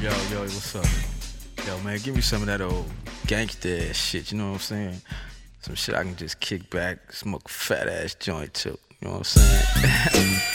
Yo, what's up? Yo, man, give me some of that old gangsta ass shit, you know what I'm saying? Some shit I can just kick back, smoke a fat ass joint too, you know what I'm saying?